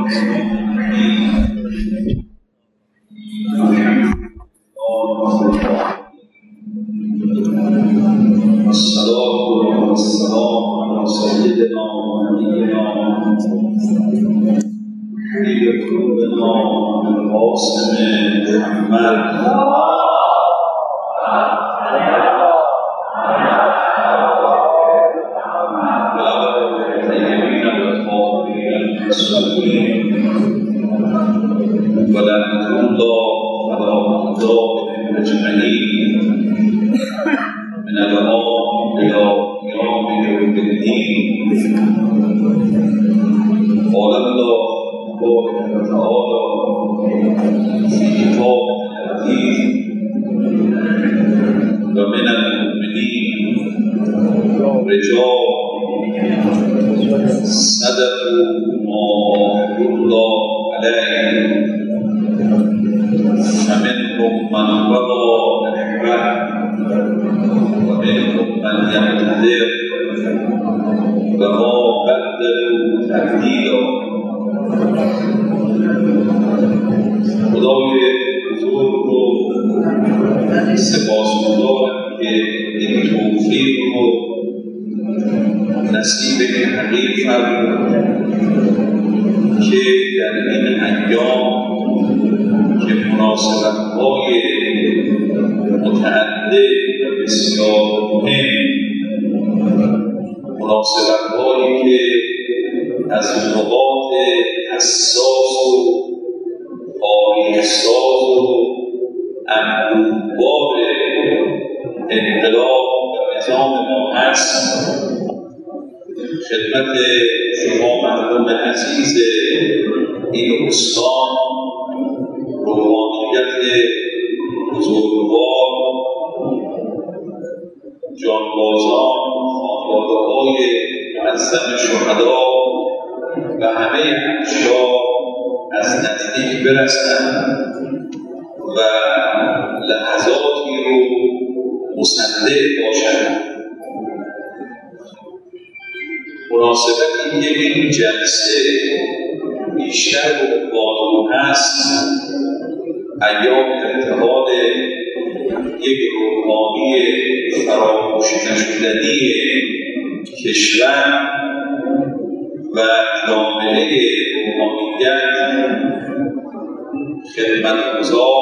الصلاة والسلام على سيدنا ونبينا حبيب قلوبنا القاسم محمد ولعنة الله على أعدائهم أجمعين من الآن إلى قيام يوم الدين. قال الله تبارك وتعالى في كتابه العزيز: ومن المؤمنين رجال صدقوا ما عاهدوا الله عليه فمنهم من قضى نحبه ومنهم من ينتظر وما بدلوا تبدیلا. خدای بزرگ رو سپاسگزارم که این توفیق رو نصیب این حقیق فرمود که در این ایام که مناسبت‌های متعدد و بسیار مهم، مناسبت‌هایی که از نقاط حساس و تاریخ‌ساز و انبوه‌بار انقلاب و نظام ما هست، خدمت شما مردم عزیز این استان روحانیت بزرگوار، جانبازان، خانواده‌های معظم شهدا و همه اشیاء از نزدیک برسند و لحظاتی رو مصدق باشند. مناسبتی که این جلسه بیشتر به عنوان هست ایام ارتحال یک روحانی فراموش نشدنی کشور و جامعه روحانیت، خدمتگزار،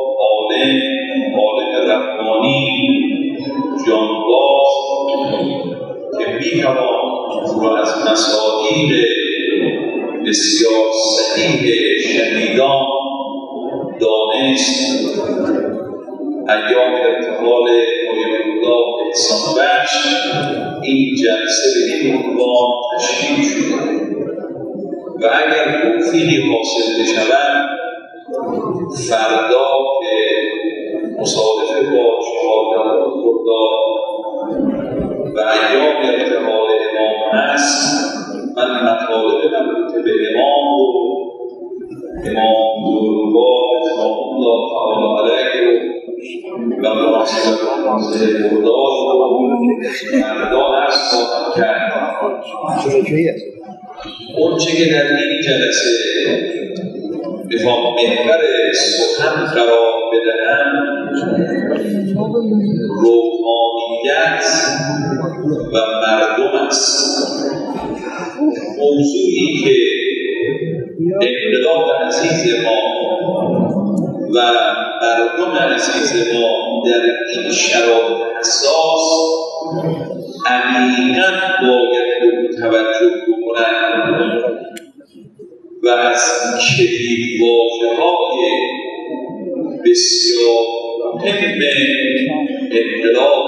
عالم ربانی، جانباز که می‌توان رو از مصادیق بسیار صحیح شنیدان دانست. ایام ارتحال آیت‌الله احسان بخش این جلسه به این عنوان تشکیل شده و اگر توفیقی حاصل بشود فردا که مصادفه با شهادت خدا و ایام ارتحال امام هست، من مطالب مربوط به امام و امام بزرگوار رضوان الله تعالی علیه و مناسبت خدای رو فردا عرض خواهم کرد. اونچه که در این جلسه میخوام محور سخن قرار بدهم روحانیت و مردم است. موضوعی که انقلاب عزیز ما و مردم عزیز ما در این شرایط حساس عمیقاً باید توجه بکنند و از کلید واژه‌های بسیار مهم انقلاب،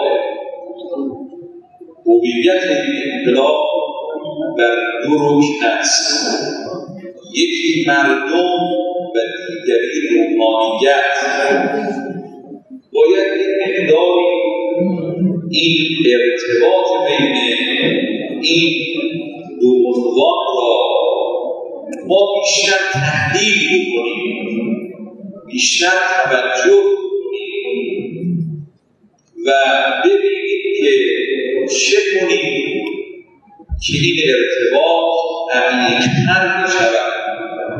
هویت این انقلاب بر دو رکن است: یکی مردم و دیگری روحانیت. باید یک مقداری این ارتباط بین این دو عنوان را ما بیشتر تحلیل بکنیم، بیشتر توجه کنیم و ببینیم که چه کنیم که این ارتباط عمیق‌تر بشود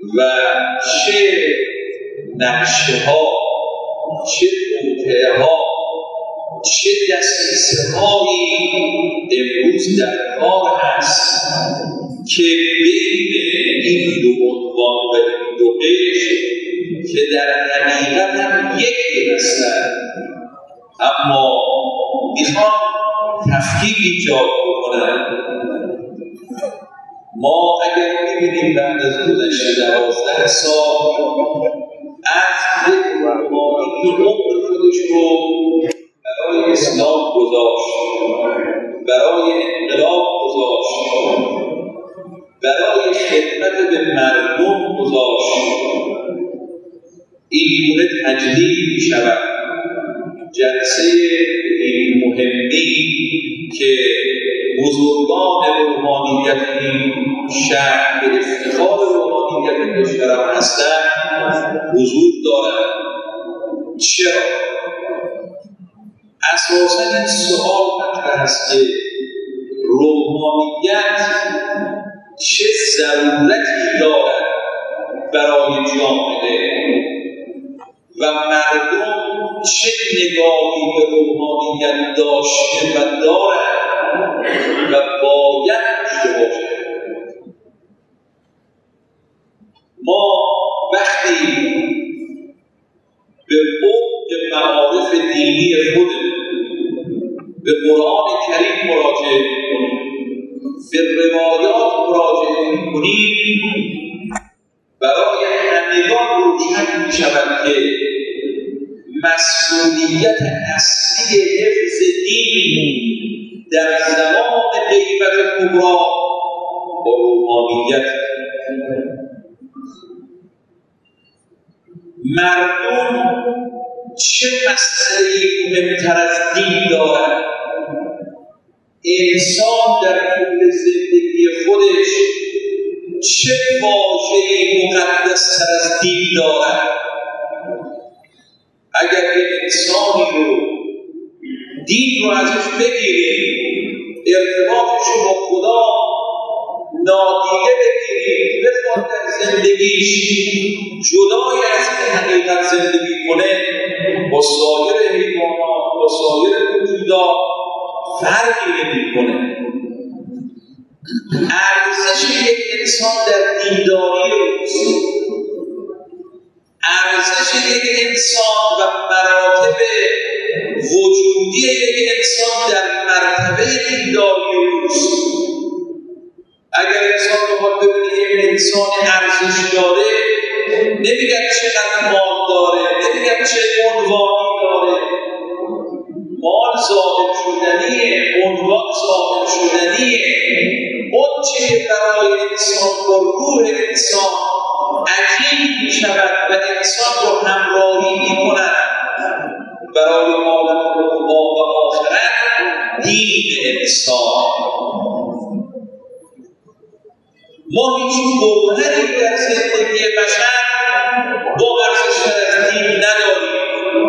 و چه نقشه ها، چه توطئه ها، چه دسیسه هایی امروز در کار هست که بین این دو عنوان و این دو قشر که در حقیقت هم یکی هستند اما میخوان تفکیک ایجاد بکنن. ما اگر می‌بینیم بعد از گذشت 12 سال از یک روحانی که عمر خودش رو برای اسلام گذاشت، برای انقلاب گذاشت، برای خدمت به مردم گذاشت، این گونه تجلیل می‌شود. جلسه این مهمی که بزرگان روحانیت این شهر به افتخار روحانیت کشورم هستند حضور دارند. چرا؟ اساساً این سوال مطرح است که روحانیت چه ضرورتی دارد برای جامعه و مردم چه نگاهی به روحانیت داشته و دارد و باید داشته باشد. ما وقتی به عمق معارف دینی خودمون به قرآن کریم مراجعه می‌کنیم، به روایات مراجعه می‌کنیم، برای همگان روشن می‌شود که مسئولیت اصلی حفظ دین در زمان غیبت کبری با روحانیت. مردم چه مسئله مهمتر از دین دارد؟ انسان در طول زندگی خودش چه واژه مقدستر از دین دارد؟ اگر یک انسانی رو دین رو ازش بگیریم، ارتباطش رو با خدا نادیده بگیریم، بخواد در زندگیش جدای از این حقیقت زندگی کنه، با سایر حیوانات، با سایر موجودات فرقی نمی‌کنه. ارزش یک انسان در دینداری اوست، ارزش یک انسان و مراتب وجودی یک انسان در مرتبه دینداری اوست. اگر انسان بخواد ببینه یک انسان ارزش داره، نمیگن چقدر مال داره، نمیگن چه عنوانی داره. مال ظاهر شدنیه، عنوان ظاهر شدنیه. اون چه برای انسان با روح انسان عجیب می شود و انسان رو همراهی می کند برای عالم عقبا و آخرت دین انسان. ما هیچ گوهری در زندگی بشر با ارزش‌تر از دین نداریم.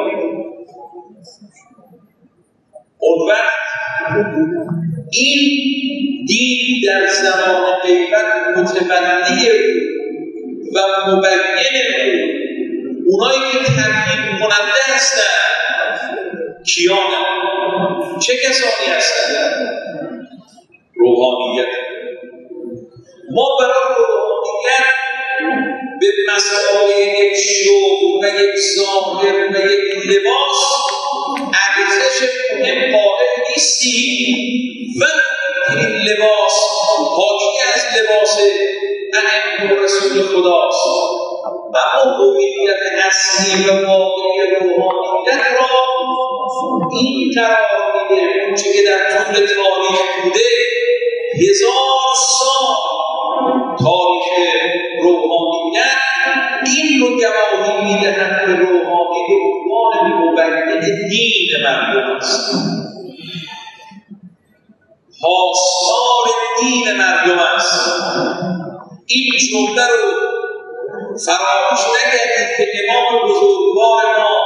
اون وقت این دین در زمان غیبت متولی و مبین اونایی که تبیین کننده هستند کیانند؟ چه کسانی هستند؟ روحانیت. ما برای روحانیت به مسائل یک شغل و یک ظاهر و یک لباس ارزش مهم قائل نیستیم و این لباس حاکی از لباس ائمه و رسول خداست. اما هویت اصلی و واقعی روحانیت را این قرار میده اونچه که در طول تاریخ بوده. 1000 سال تاریخ روحانیت این رو گواهی میدهد که روحانی به عنوان مبین دین مردم است، پاسدار دین مردم است. این جمله رو فراموش نکردید که امام بزرگوار ما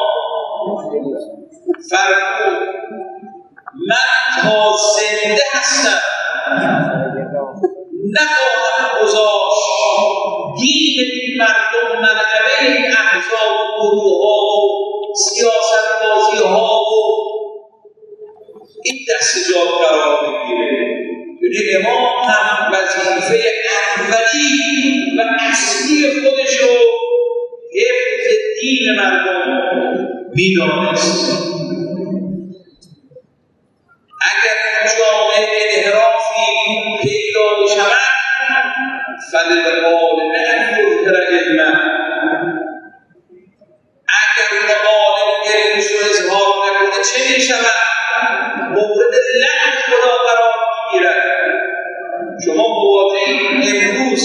فرمود من تا زنده هستم نخواهم گذاشت دین مردم منقبه این احزاب و گروه‌ها و سیاست‌بازی‌ها و این دست جا قرار بگیره. یعنی امام هم وظیفه اولی و اصلی خودش رو حفظ دین مردم می‌دانست. اگر جامعه انحرافی پیدا بشود فللعالم ان یظهر علما، اگر عالم علمش رو اظهار نکنه چه می‌شود؟ مورد لعن خدا قرار می‌گیرد. شما مواطنین امروز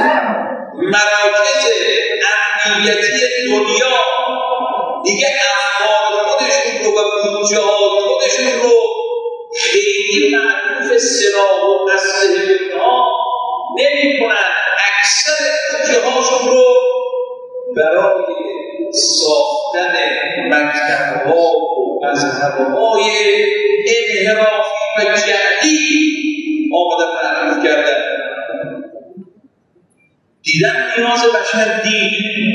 مراکز امنیتی دنیا دیگه افکار خودشون رو و بودجه‌های خودشون رو خیلی معروف سلاح و اسلحه اینها نمی‌کنن. اکثر بودجه‌هاشون رو برای ساختن مکتب‌ها و مذهب‌های انحرافی و جعلی آمدن معروف کردن. دیدن نیاز بشر دین.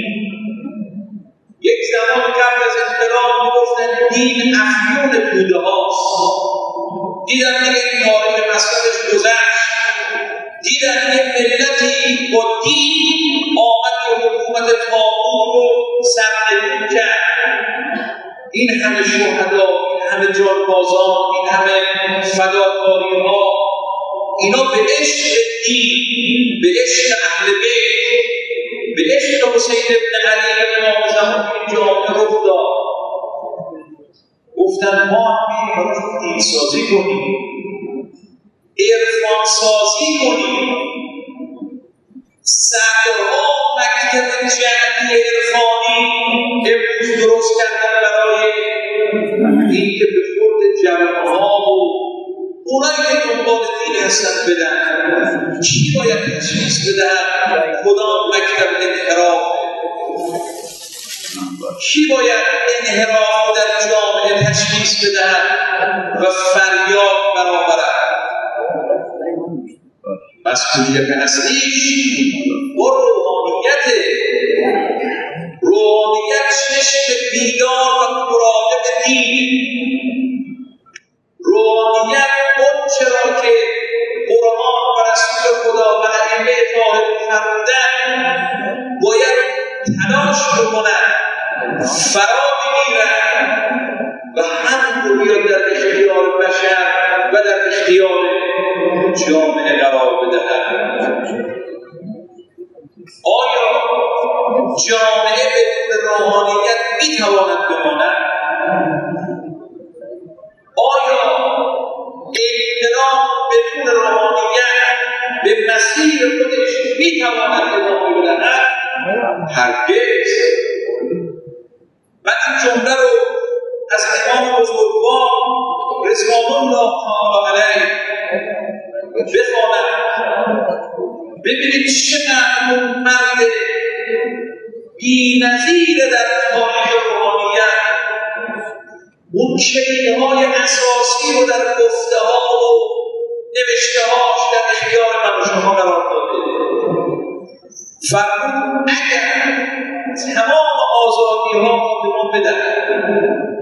یک زمان قبل از انقلاب میگفتن دین افیون توده هاست. دیدن دیگه این تاریخ مسئلهش گذشت. دیدن یک ملتی با دین آمد و حکومت طاغوت رو سرنگون کرد. این همه شهدا، این همه جانبازان، این همه فداکاری‌ها، اینا به عشق دین، به عشق اهل بیت، به عشق حسین ابن علی امام زمان این جامعه رخ داد. گفتن ما هم دین سازی کنیم، عرفان سازی کنیم. صدها مکتب جمعی عرفانی امروز درست کردن برای این که به خورد جوانها و اونایی که دنبال دین هستن بدن. کی باید تشخیص بدن کدام مکتب انحرافه؟ کی باید انحراف در جامعه تشخیص بدن و فریاد برآورد؟ مسئولیت اصلیش با روحانیت چشم بیدار و مراقب دین. روحانیت اون چرا که قرآن و رسول خدا و ائمه طاهرین فرمودن باید تلاش بکنن، فرا بگیرن و هم رو بیاد در اختیار بشر و در اختیار جامعه قرار بدهد. آیا جامعه بدون روحانیت میتواند بماند؟ آیا احترام بدون روحانیت به مسیر خودش میتواند ادامه بدهد؟ هرگز. من این جمله رو از امام بزرگوار رضوان الله تعالی علیه بخوانم. ببینید چقدر اون مرد بی‌نظیر در تاریخ روحانیت اون کلیدهای اساسی رو در گفته‌ها و نوشته‌هاش در اختیار من و شما قرار داده. فرمود اگر تمام آزادی‌ها رو به ما بدهند،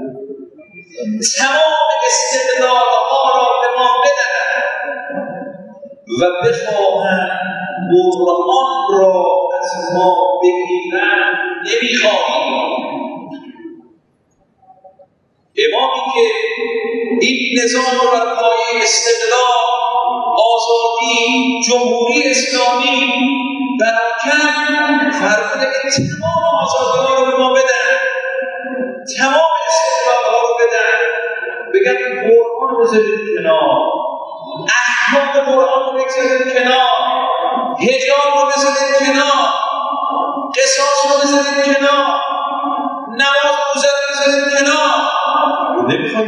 تمام استقلال‌ها را به ما بدهند و بخواهند برهان را از ما بگیرند، نمی‌خواهیم. امامی که این نظام رو بر پایه استقلال، آزادی، جمهوری اسلامی براکن فرموده که تمام آزادی‌ها رو به ما بدن، تمام استقلال‌ها رو بدن، بگن قرآن رو بذارید کنار، احکام قرآن رو بذارید کنار، حجاب رو بذارید کنار، قصاص رو بذارید کنار، نماز روزه رو بذارید کنار. نمیخوایم.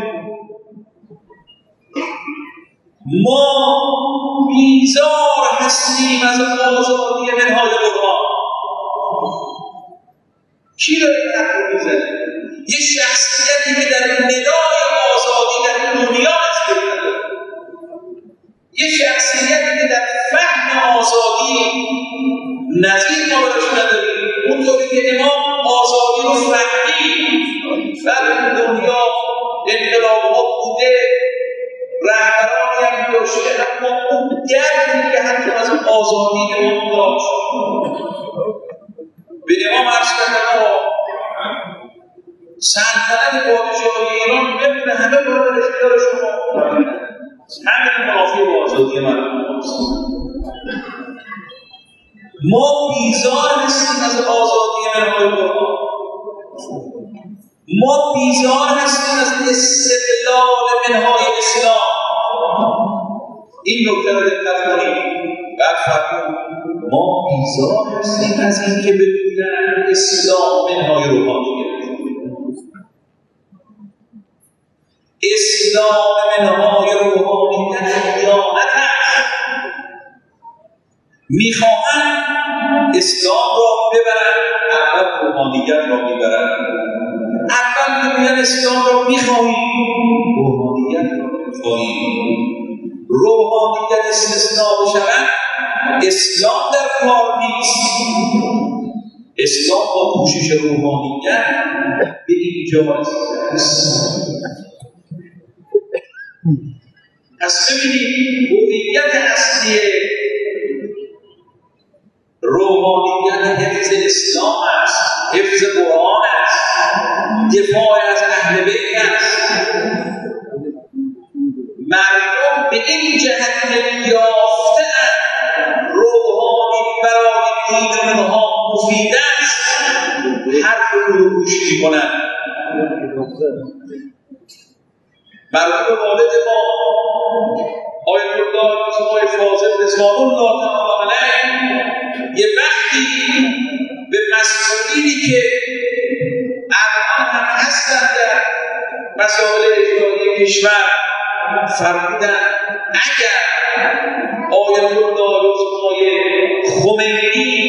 ما بیزار هستیم از آزادی منهاج قرآن. کی داره این حرف رو میزنه؟ یه شخصیتی که در ندای آزادی در دنیا نزدیک نداره، یه شخصیتی که در فهم آزادی نزدیک ما براش نداریم. اونطوری که امام آزادی رو فهمید و این دنیا انقلاب‌ها بوده، رهبرانی هم داشته، اما اون دردی که حتی از آزادی امام داشت به امام عرض کردن سلطنت پادشاهی ایران بمونه، همه باید اختیار شما، همین منافی با آزادی مردم است. ما بیزار هستیم از آزادی منهای قرآن، ما بیزار هستیم از استقلال منهای اسلام. این نکته رو دقت کنید. بعد فرمود ما بیزار هستیم از این که بگویند اسلام منهای روحانیت. اسلام منهای روحانیت خیانت است. میخواهند اسلام را ببرند، اول روحانیت را میبرند. اول میگویند اسلام را میخواهیم، روحانیت را میخواهیم. روحانیت استثناء بشود، اسلام در کار نیست. اسلام با پوشش روحانیت به اینجا است. پس ببینید هویت اصلی روحانیت حفظ اسلام است، حفظ قرآن است، دفاع از اهل بیت است. مردم به این جهت یافته‌اند روحانی برای دین اونها مفید است، حرف رو گوش می‌کنند. مرحوم والد ما آیت الله آقای فاضل رضوان الله تعالی علیه یه وقتی به مسئولینی که الان هم هستند در مسائل اجرایی کشور فرمودن اگر آیت الله رضوان خمینی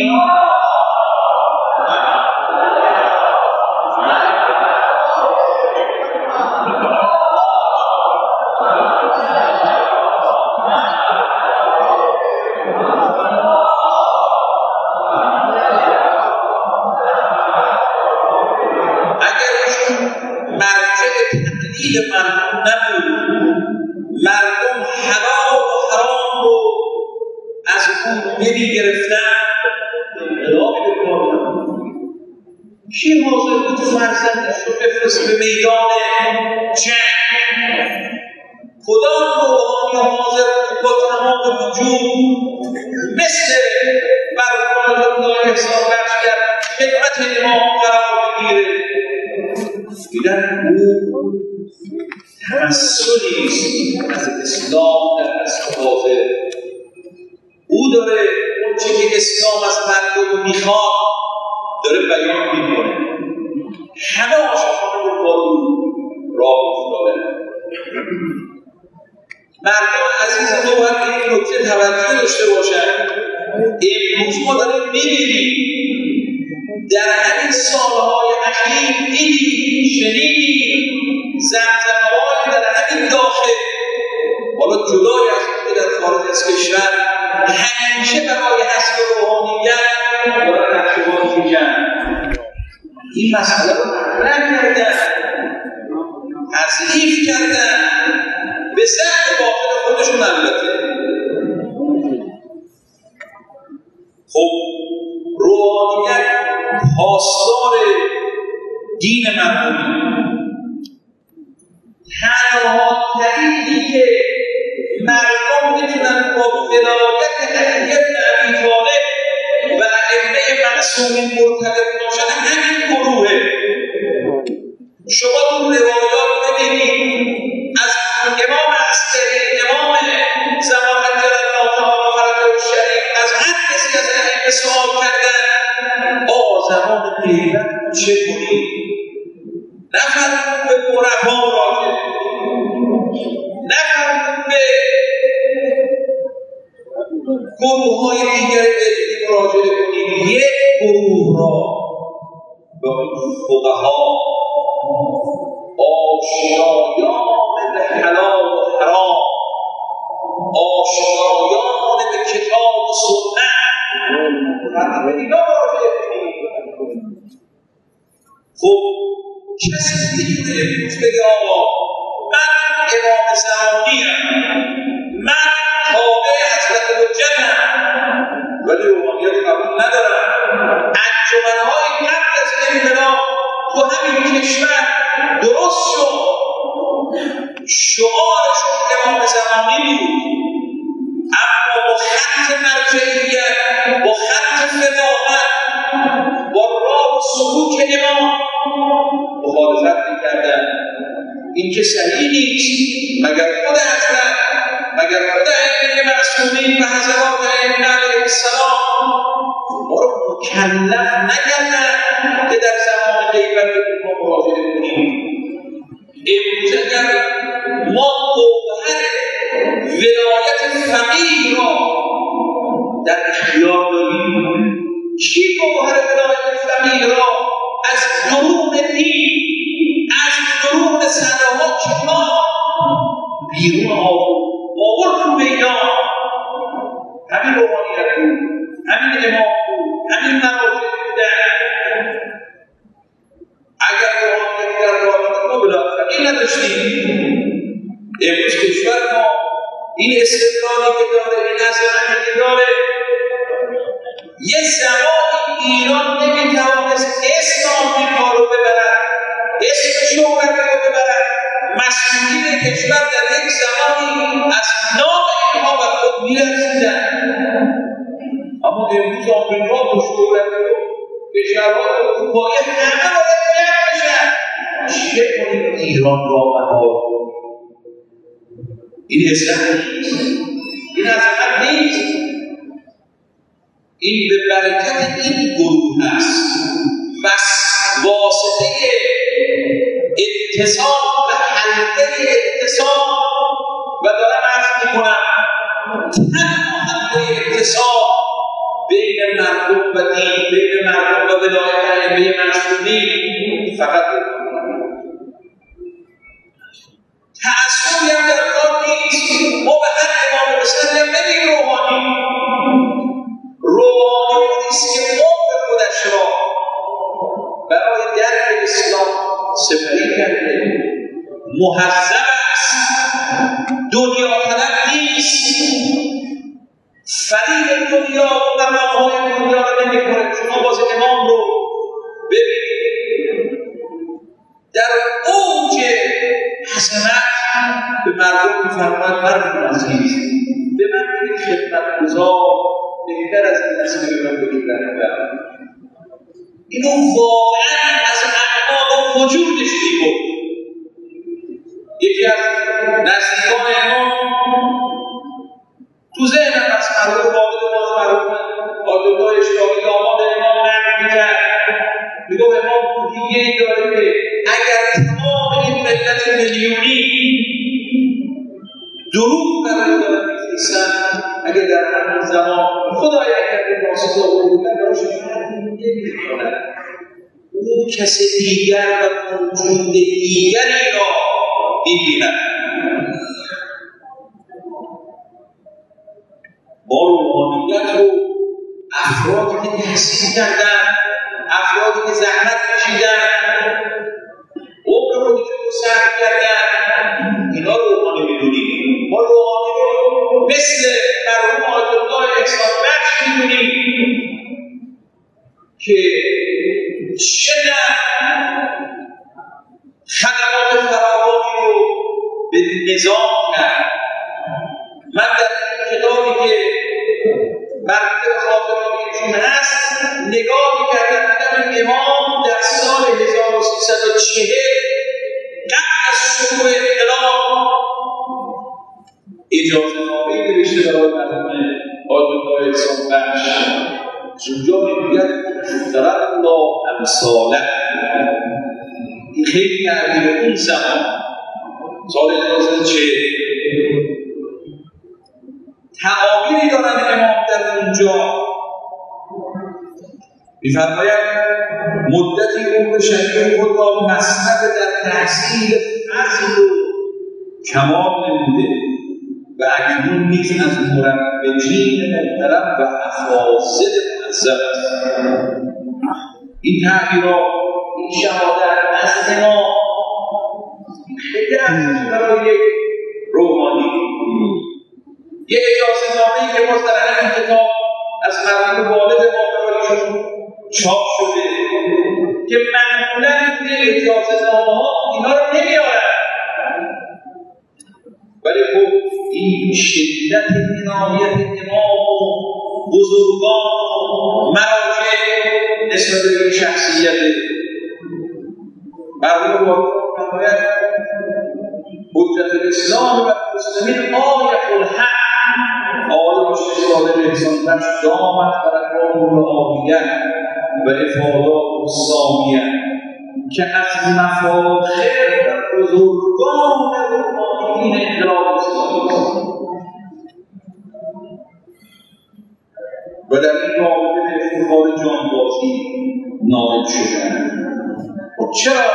مردم نبود، مردم حلال و حرام رو از اون نمی‌گرفتن، انقلابی به کار نبود. کی حاضر بود فرزندش رو بفرسته به میدان جنگ؟ کدام روحانی حاضر بود با تمام وجود مثل مرحوم الله احسان بخش در خدمت امام قرار بگیره؟ دیدن او تمثلی است از اسلام در اصحاب او، داره اون چه که اسلام از مردم میخواد داره بیان میکنه. همه عاشقان با او راه افتاده. مردم عزیز ما باید به این نکته توجه داشته باشند. امروز ما داریم میبینیم در همین سالهای اخیر دیدیم، شنیدیم زمزمه‌هایی در همین داخل، حالا جدای از اون در خارج از کشور، همیشه برای حسب روحانیت دارن نقشه‌بازی می‌کنن. این مسئله رو مطرح کردن، تضعیف کردن به ذات باطل خودشون. البته خب روحانیت پاسدار دین مردمی، تنها دلیلی که مردم میتونن با ولایت علی بن ابی طالب و ائمه معصومین مرتبط باشن همین گروهه. شما تو روایات ببینید از امام عسکری، امام زمان جلال الله تعالی الشریف، از هر کسی از ائمه سوال کردن زمان غیبت چه کنید؟ نفرمود به عرفا راجع نفرمود به گروه‌های دیگر علمی مراجعه کنید. یک گروه را به فقها آشنایان به حلال و حرام، آشنایان به کتاب و سنت، به اینا مراجعه کنید. خب کسی میتونه امروز بگه آقا من امام زمانیم، من تابع حضرت حجتم، ولی روحانیت قبول ندارم. انجمن‌های قبل از انقلاب تو همین کشور درست شد، شعارشون امام زمانی بود، اما با خط مرجعیت، با خط فقاهت، با راه و سلوک امام مخالفت می‌کردن. این که صحیح نیست. مگر خود حضرت، مگر خود ائمه معصومین و حضرات ائمه علیهم السلام ما رو مکلف نکردن که در زمان غیبت ما مراجعه کنیم؟ امروز اگر ما گوهر ولایت فقیه را در اختیار داریم، کی گوهر ولایت فقیه را از درون دین، از درون صداها کتاب بیرون آورد تو میدان؟ همین روحانیت بود، همین امام بود، همین مراجع بودن. اگر روحانیت در رابطه ما بلا فقیه نداشتیم، امروز کشور ما این استقلالی که داره، این عظمتی که داره، یه زمانی ایران نمیتوانست اسم آمریکا رو ببرد، اسم شهرت رو ببرد. مسئولین کشور در یک زمانی از نام اینها بر خود می‌رسیدند، اما امروز آمریکا و شهرت رو کشورهای اروپایی همه باید جمع بشن. چه کنیم ایران را مهار کنیم؟ این عزت نیست، این عظمت نیست. این به برکت این گروه است. پس واسطه اتصال و حلقه اتصال، و دارم عرض میکنم تنها حلقه اتصال بین مردم و دین، بین مردم و ولایت ائمه معصومین فقط تعصبی هم در کار نیست. ما به هر امام مسلم نمیگیم روحانی. روحانی نیست که عمر خودش را برای درک اسلام سپری کرده، مهذب است، دنیا طلب نیست، فریب دنیا و مقام‌های دنیا را نمی‌خوره. شما باز امام رو ببینید در اوج حسنت به مردم می‌فرماید مردم عزیز، به من بگید خدمت‌گزار بهتر از این است که به من بگیرن. اینو واقعا از اعماق وجودش می‌برد. یکی از نزدیکان امام تو ذهنم از مرحوم والد ما، مرحوم آیت‌الله اشراقی داماد امام نقل می‌کرد، میگفت امام توحیدی داره که اگر تمام این ملت میلیونی درود بر او دارن می‌فرستن، اگر در همین زمان خدای اگر به ناسزا بودن براشون نمی‌کنن، او کسی دیگر و موجود دیگری را می‌بیند. با روحانیت رو افرادی که تحصیل کردن، افرادی که زحمت کشیدن، عمر رو که صرف کردن، اینا روحانی می‌دونیم. ما روحانی رو مثل مرحوم آیت‌الله احسان بخش می‌دونیم که چقدر خدمات فراوانی رو به نظام کرد. من در کتابی که مربوط به خاطرات ایشون هست نگاه می‌کردم، دیدم امام در سال 1340 قبل از شروع انقلاب اجازه‌نامه‌ای نوشته برای مرحوم آیت‌الله احسان بخش. اونجا میگوید ضرب الله امثاله. این خیلی تعبیر اون زمان سال 1940 تعابیری دارن امام در اونجا. می‌فرماید مدتی عمر شریف خود را مصرف در تحصیل فضل و کمال نموده و اکنون نیز از مروجین محترم و افاضل معظم است. این تعبیرات این شهادت از امام خیلی ارزش برای یک روحانی. یه اجازه نامه‌ای که باز در همین کتاب از مرحوم والد ما برایشون چاپ شده که معمولاً این اجازه نامه‌ها اینا رو نمیارن، ولی خب این شدت عنایت امام و بزرگان و مراجع نسبت به این شخصیت مرحوم والد فرماید حجت الاسلام و المسلمین آیة الحق آقای مشتی صادق احسان بخش دامت برکات العالیه و افادات السامیه که از مفاخر و بزرگان روحانیین انقلاب اسلامی است و در این رابطه به افتخار جانبازی نائل شدند. چرا؟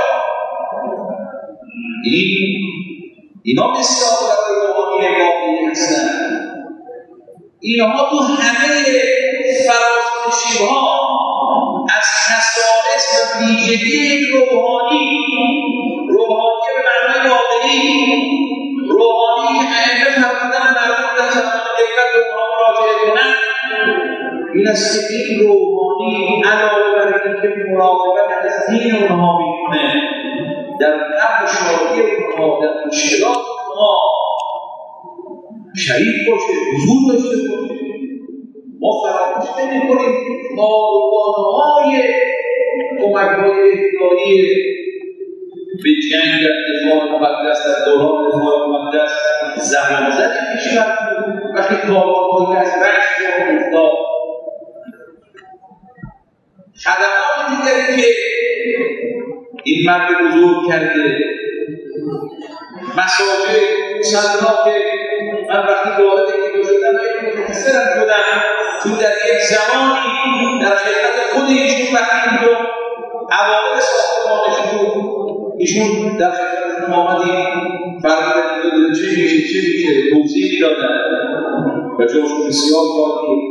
اینا بسیار روحانی واقعی هستند. اینها تو همه فرازنشیب‌ها از خصائص و ویژگی روحانی به معنای واقعی، روحانی که ائمه فرمودن مردم در زمان غیبت به اونها مراجعه کنند، این است که این روحانی علاوه بر اینکه مراقبت از دین اونها میکنه، در غم و شادی اونها، در مشکلات اونها شریک باشه، حضور داشته باشه. ما فراموش نمی‌کنیم کاروان‌های کمک‌های اهدایی به جنگ در دفاع مقدس در دوران دفاع مقدس زمان زدی کشور وقتی کاروان‌هایی از رشت را افتاد. خدمات دیگری که این مرد بزرگ کرده، مساجد مسلحا که من وقتی وارد این شدم متأثرم شدم چون در یک زمانی در خدمت خود ایشون وقتی اینجا عوامل ساختمانش بود ایشون در خدمت آمدیم فرمودن چه میشه توضیح میدادن و جاشون بسیار کاری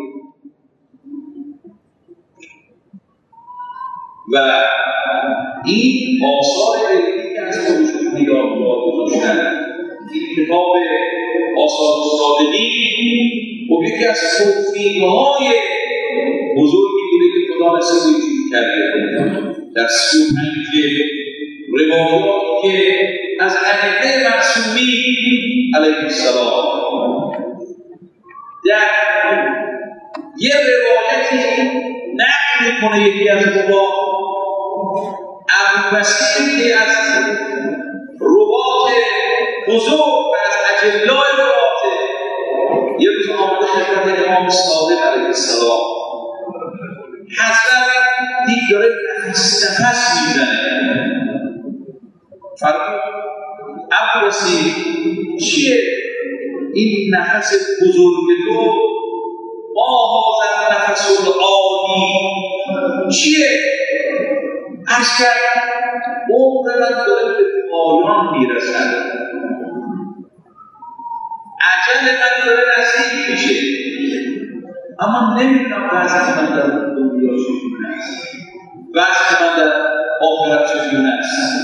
و این آثار علمی که از خودشون نگاه گذاشتن. این کتاب آثار صادقی و یکی از توفیق‌های بزرگی بوده که خدا نصیب ایشون کرده در 35 روایاتی که از ائمه معصومین علیهم السلام در یه روایتی نقل میکنه یکی از روات ابوبصیر که از روات بزرگ و از اجلای روات یه روز آمده خدمت امام صادق علیه السلام. حضرت دید داره نفس میزنه، فرمود ابوبصیر چیه این نفس بزرگ تو؟ ما هذا النفس العالی چیه؟ اشکر عمر من داره به پایان میرسد، اجل من داره رسید میشه، اما نمیدونم وضع من در دنیا چگونه است، وضع من در آخرت چگونه است.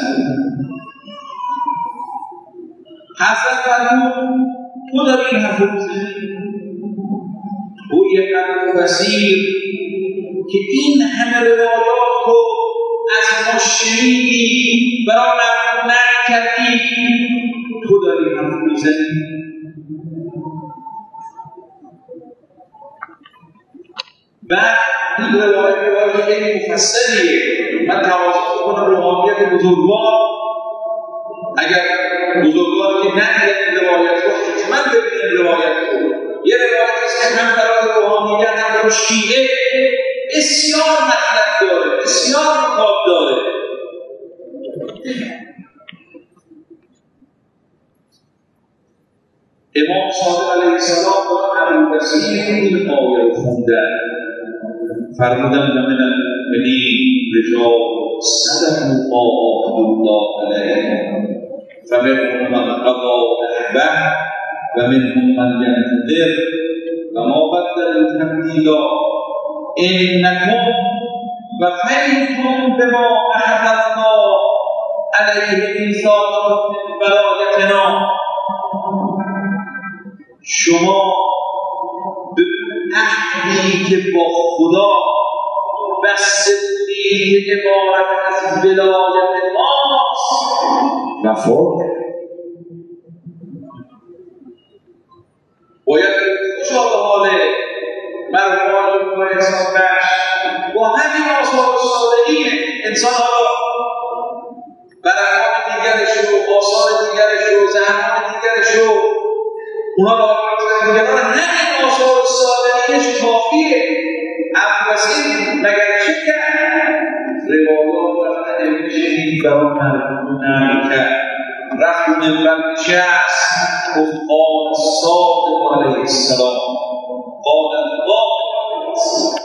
حضرت فرمود تو داری این حرف رو میزنی؟ او یک ابوبصیر که این همه روایات رو از ما شنیدی برای نقل کردی، تو داری حرف میزنی؟ بعد این روایت خیلی مفصلیه، من توافق کنم روحانیت بزرگوار اگر بزرگوار که نقل این روایت رو من ببینیم روایت رو یه روایت است که هم برای روحانیت هم برای شیعه بسیار مطلب داره، بسیار مطاب داره. امام صادق علیه السلام برای ابوبصیر این آیه رو خوندن، فرمودن من المؤمنین رجال صدقوا ما عاهدوا الله علیه فمنهم من قضى نحبه ومنهم من ينتظر وما بدلوا تبدیلا انکم و فیتم بما اخذ الله علیه میثاقکم من ولایتنا، شما به عهدی که با خدا بسته بودید که عبارت از ولایت ماست وفا کرد. باید خوشا به حال مرحوم و احسان بخش با همین آثار صالحین انسان ها را برهان دیگرش و آثار دیگرش و زحمات دیگرش و اونا را آثار دیگران همین آثار صالحینش کافیه. ابوبسیر مگر چه کرد؟ روایات و نمیشید برای مردم نمی کرد. رفت منبر نشست گفت قال صادق علیه السلام قال الله علیه السلام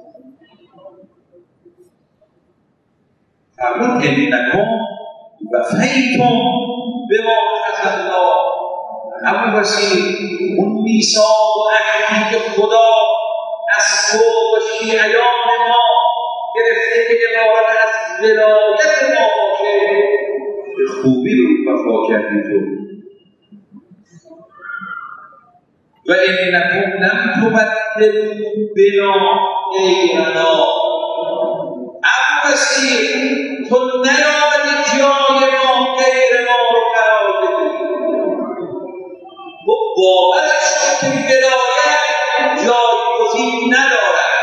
فرمود انکم وفیتم بما اخذ الله. ابوبسیر اون میثاق و عهدی که خدا از تو و شیعیان ما گرفته که عبارت از ولایت ما باشه به خوبی رو وفا کردی تو. و انکم لم تبدلوا بنا غیرنا. ابوبسیر تو نیامدی جای ما غیر ما رو قرار بدی. و باورش شد که ولایت جایگزین ندارد.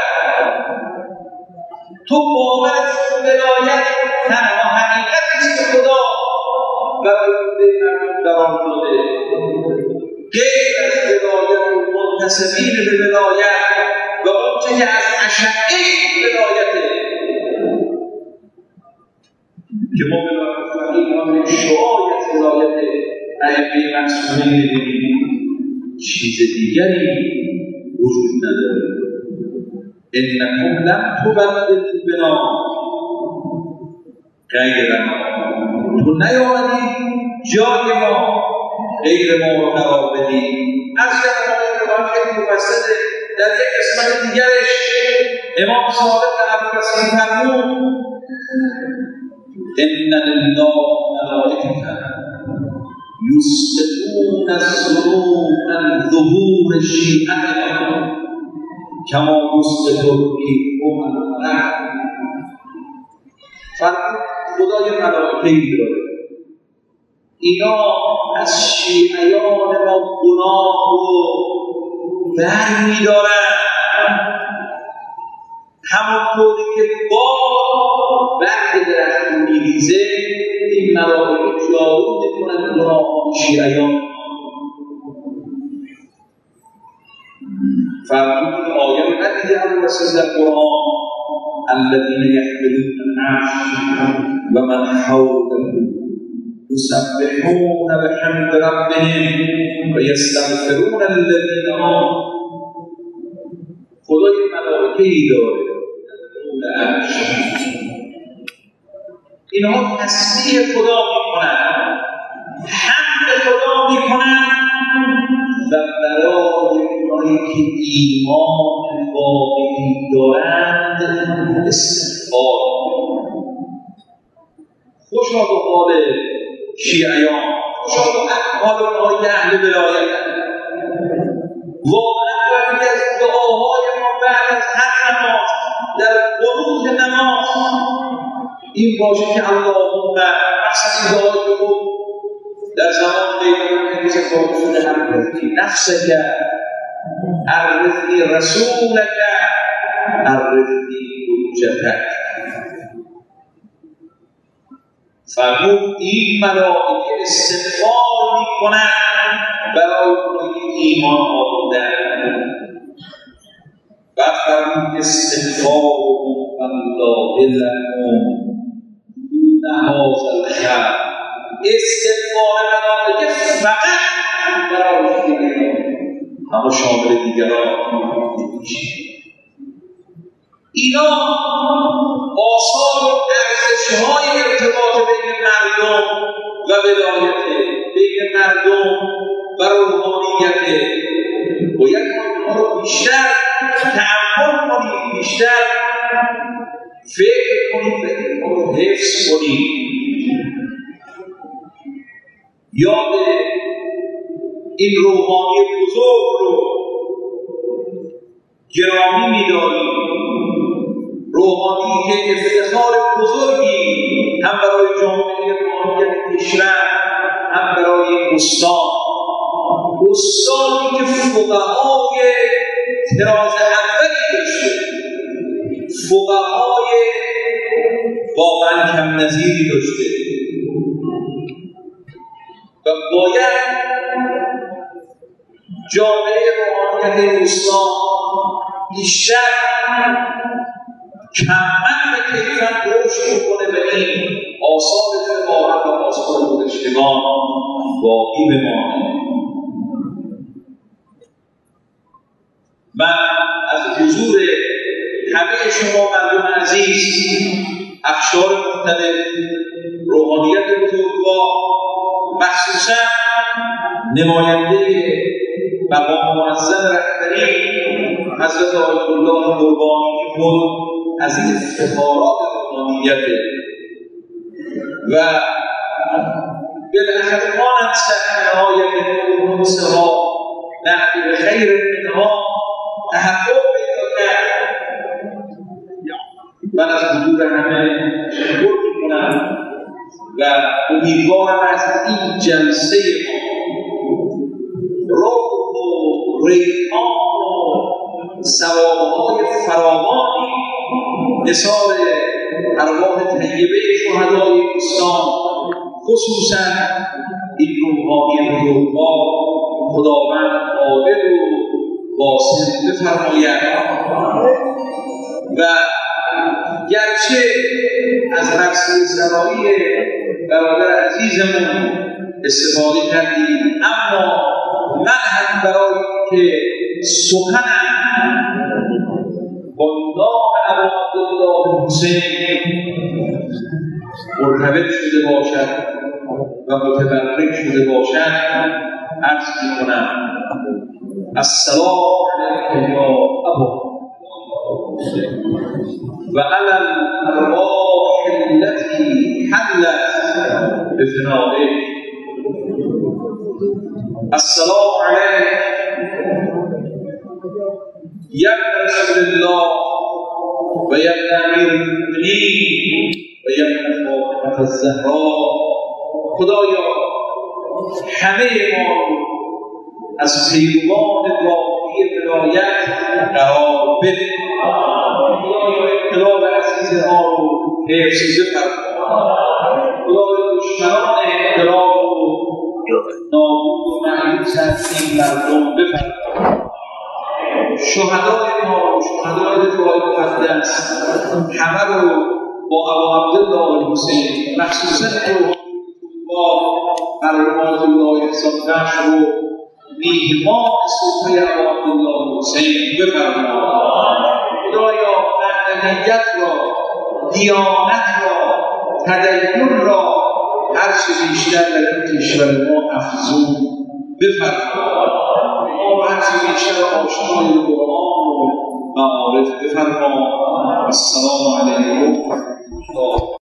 تو باورش شد ولایت تنها حقیقتی است که خدا برای مردم قرار داده، غیر از ولایت و منتسبین به ولایت و آنچه که از اشعه ولایته که ما ولایت فقیهان شعاری از ولایت ائمه معصومین ببینیم، چیز دیگری وجود نداره. انکم لم تبدلوا بنا غیرنا. تو نیامدی جای ما غیر ما رو قرار بدی. از جمعه خیلی مفصله در یک قسمت دیگرش امام صادق ابوبسیر فرمود ان لله ملائکة یسقطون الذنوب عن ظهور شیعتنا کما یسقط الریح عن الرعد. فرمود خدا یه ملائکه‌ای داره، اینا از شیعیان ما گناه رو برمی‌دارن همونطوری که باد برگ درخت می‌ریزه. این ملائکه جارو می‌کنن گناهان شیعیان. فرمود این آیه رو ندیده ابوبسیر در قرآن الذین یحملون العرش و من حوله یسبحون بحمد ربهم و یستغفرون الذین آمنوا. خدا یک ملائکه‌ای داره در عرش، اینها تسبیح خدا میکنن، حمد خدا میکنن و برای اونایی که ایمان واقعی دارند استغفار. خوشا به حال شیعیان، خوشا به احوال اونهای اهل ولایت. واقعا باید از دعاهای ما بعد از هر نماز در قنوت نماز این باشه که اللهم احسن دعایی که بود در زمان بیرون که فارغ شده عرفی نفسک عرفی رسولک عرفی حجتک. فرمود این ملائکه استغفار میکنن برای اونی که ایمان آوردن و فرمود استغفار الله لهم نهاز الخیر. استغفار ملائکه فقط برای دیگران اما شامل دیگران میشه. اینا آثار و ارزش‌های ارتباط بین مردم و ولایت، بین مردم و روحانیت. باید ما رو بیشتر تأمل کنیم، بیشتر فکر کنید و اینها رو حفظ کنید. یاد این روحانی بزرگ رو گرامی می‌داریم، روحانی که افتخار بزرگی هم برای جامعه روحانیت کشور، هم برای استانی که فقهای طراز اولی داشته، فقهای واقعا کم نظیری داشته و باید جامعه روحانیت اسلام بیشتر کمتر و کیفاً رشد کنه و این آثار فقاهت و آثار گذشتگان باقی بمانه. من از حضور همه شما مردم عزیز، اقشار مختلف، روحانیت بزرگوار، مخصوصاً نماینده مقام معظم رهبری حضرت آیت الله قربانی خود از این افتخارات روحانیت و بالاخره مانند سحنه‌های نمونسها نحن بخیر منها تحقق پیدا کرد. من از حضور همه تشکر می‌کنم و امیدوارم از این جلسه ما روح و ریحان و ثواب‌های فراوانی مثال ارواح طیبه شهدای اسلام، خصوصاً این روحانی بزرگوار خداوند قادر و واصل بفرماید و گرچه از رقص زرایی برادر عزیزمون استفاده کردیم، اما من هم برای که سخنم با نام ابا عبدالله حسین مرتبط شده باشد و متبرک شده باشد عرض می‌کنم السلام علیک یا ابا حسین و علی الارواح التي حلت بفنائک. السلام علیک یا رسول الله و یا امیر المؤمنین و یا فاطمه الزهرا. خدایا همه ما از پیروان واقعی ولایت قرار بده. خدایا انقلاب عزیز ما رو حفظ بفرما. خدایا دشمنان انقلاب رو نابود و مهلوک از این مردم بفرما. شهدای ما، شهدای دفاع مقدس، همه رو با ابا عبدالله حسین، مخصوصا با مرحوم الله احسان بخش و میهمان صبح ابا عبدالله حسین بفرما. خدایا معنویت را، دیانت را، تدین را هر چه بیشتر در این کشور ما افزون بفرما. ما هر چه بیشتر آشنای قرآن و معارف بفرما. السلام علیکم.